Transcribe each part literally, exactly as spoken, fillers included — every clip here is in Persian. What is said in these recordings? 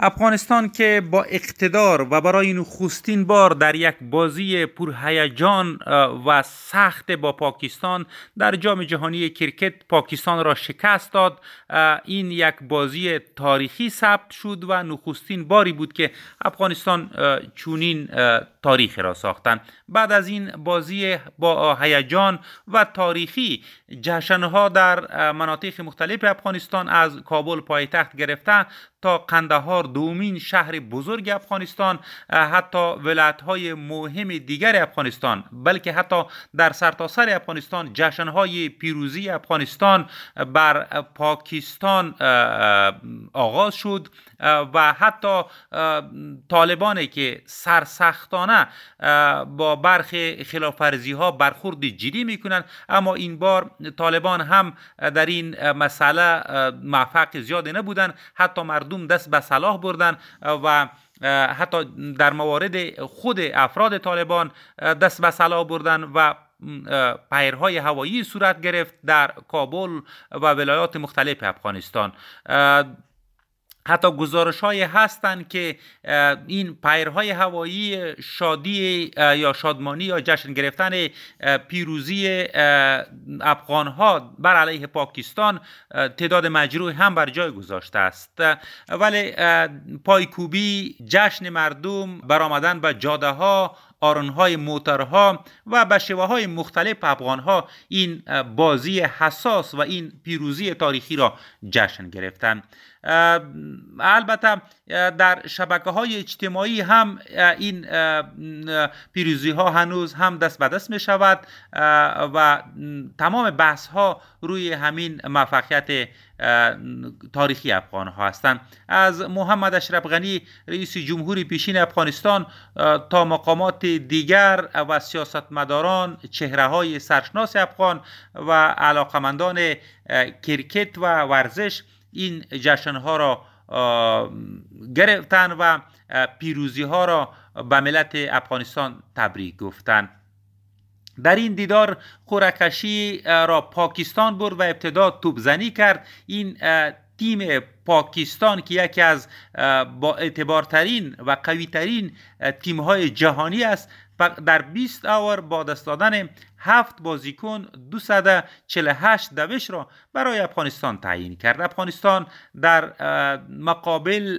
افغانستان که با اقتدار و برای نخستین بار در یک بازی پرهیجان و سخت با پاکستان در جام جهانی کرکت پاکستان را شکست داد، این یک بازی تاریخی ثبت شد و نخستین باری بود که افغانستان چنین تاریخ را ساختند. بعد از این بازی با هیجان و تاریخی، جشن‌ها در مناطق مختلف افغانستان از کابل پایتخت گرفته تا قندهار دومین شهر بزرگ افغانستان، حتی ولایت‌های مهم دیگر افغانستان، بلکه حتی در سرتاسر افغانستان جشن‌های پیروزی افغانستان بر پاکستان آغاز شد و حتی طالبانی که سرسختانه با برخی خلاف‌ورزی‌ها برخورد جدی می‌کنند، اما این بار طالبان هم در این مسئله موفق زیاد نبودند. حتی مردم دست به سلاح بردن و حتی در موارد خود افراد طالبان دست به سلاح بردن و پیرهای هوایی صورت گرفت در کابل و ولایات مختلف افغانستان. حتی گزارش‌هایی هستند که این پیرهای هوایی شادی یا شادمانی یا جشن گرفتن پیروزی افغان‌ها بر علیه پاکستان تعداد مجروح هم بر جای گذاشته است، ولی پایکوبی، جشن مردم، برآمدن به جاده‌ها، آرن‌های موترها و به شیوه‌های مختلف افغان‌ها این بازی حساس و این پیروزی تاریخی را جشن گرفتند. البته در شبکه‌های اجتماعی هم این پیروزی ها هنوز هم دست به دست می شود و تمام بحث ها روی همین موفقیت تاریخی افغان ها هستند. از محمد اشرف غنی رئیس جمهوری پیشین افغانستان تا مقامات دیگر و سیاستمداران، چهره های سرشناس افغان و علاقمندان کرکت و ورزش این جشن ها را گرفتن و پیروزی ها را به ملت افغانستان تبریک گفتند. در این دیدار قرعه‌کشی را پاکستان برد و ابتدا توپزنی کرد. این تیم پاکستان که یکی از با اعتبارترین و قویترین تیم‌های جهانی است، در بیست اوور با دست دادن هفت بازیکن دویست و چهل و هشت دوش را برای افغانستان تعیین کرد. افغانستان در مقابل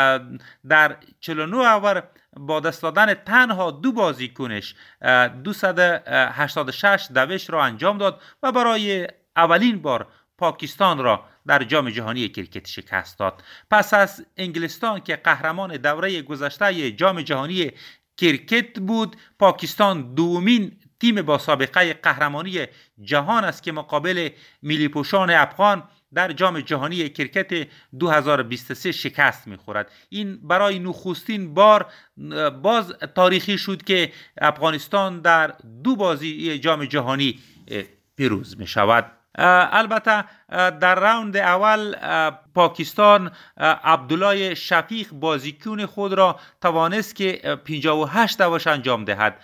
در چهل و نه اوور با دست دادن تنها دو بازیکنش دویست و هشتاد و شش دوش را انجام داد و برای اولین بار پاکستان را در جام جهانی کرکت شکست داد. پس از انگلستان که قهرمان دوره گذشته جام جهانی کرکت بود، پاکستان دومین تیم با سابقه قهرمانی جهان است که مقابل ملی پوشان افغان در جام جهانی کرکت دو هزار و بیست و سه شکست می‌خورد. این برای نخستین بار باز تاریخی شد که افغانستان در دو بازی جام جهانی پیروز می‌شود. البته در راوند اول پاکستان عبدالله شفیق بازیکن خود را توانست که پنجاه و هشت دوش انجام دهد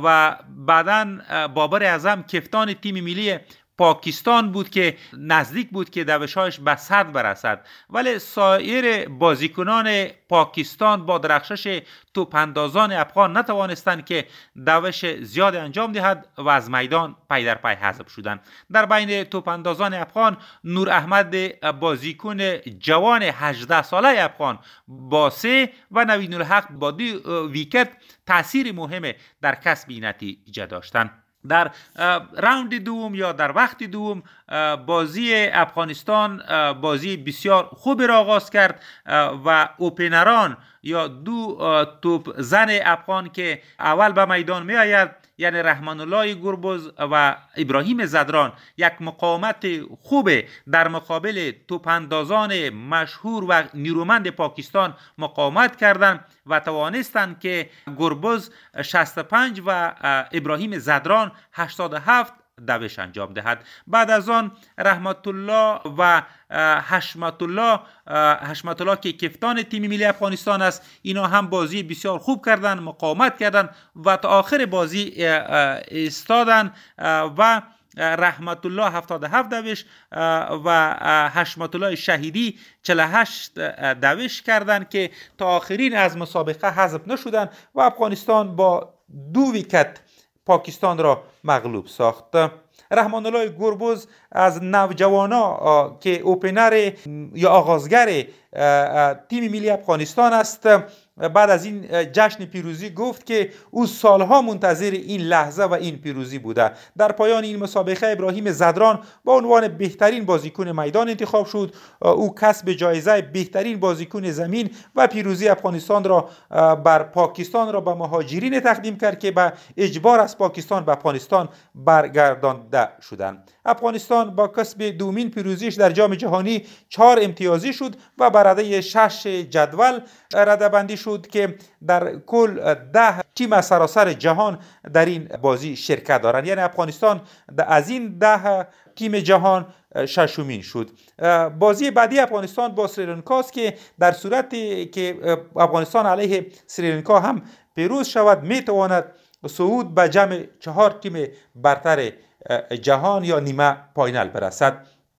و بعداً بابر اعظم کپتان تیم ملی پاکستان بود که نزدیک بود که دوش‌هایش به صد برسد، ولی سایر بازیکنان پاکستان با درخشش توپ اندازان افغان نتوانستند که دوش زیاد انجام دهد و از میدان پی در پی حذف شدند. در بین توپ اندازان افغان نور احمد بازیکن جوان هجده ساله افغان با سه و نوین الحق با دو ویکت تأثیر مهم در کسب این نتیجه داشتند. در راوند دوم یا در وقت دوم بازی افغانستان بازی بسیار خوب را آغاز کرد و اوپنران یا دو توپ زن افغان که اول به میدان می آید، یعنی رحمان الله گربز و ابراهیم زدران، یک مقاومت خوب در مقابل توپ اندازان مشهور و نیرومند پاکستان مقاومت کردند و توانستند که گربز شصت و پنج و ابراهیم زدران هشتاد و هفت دوش انجام دهد. بعد از آن رحمت الله و حشمت الله حشمت الله که کپتان تیم ملی افغانستان است، اینا هم بازی بسیار خوب کردند، مقاومت کردند و تا آخر بازی ایستادند و رحمت الله هفتاد و هفت دوش و حشمت الله شهیدی چهل و هشت دوش کردند که تا آخرین از مسابقه حذف نشدند و افغانستان با دو ویکت پاکستان را مغلوب ساخت. رحمان الله گربز از نوجوانا که اوپنر یا آغازگر تیم ملی افغانستان است، بعد از این جشن پیروزی گفت که او سالها منتظر این لحظه و این پیروزی بوده. در پایان این مسابقه ابراهیم زدران با عنوان بهترین بازیکن میدان انتخاب شد. او کسب جایزه بهترین بازیکن زمین و پیروزی افغانستان را بر پاکستان را به مهاجرین تقدیم کرد که به اجبار از پاکستان به افغانستان برگردانده شدند. افغانستان با کسب دومین پیروزیش در جام جهانی چهار امتیازی شد و بر رده شش جدول رده‌بندی شد که در کل ده تیم سراسر جهان در این بازی شرکت دارند. یعنی افغانستان از این ده تیم جهان ششمین شد. بازی بعدی افغانستان با سریلانکا است که در صورتی که افغانستان علیه سریلانکا هم پیروز شود میتواند صعود به جمع چهار تیم برتر جهان یا نیمه فاینال برسد.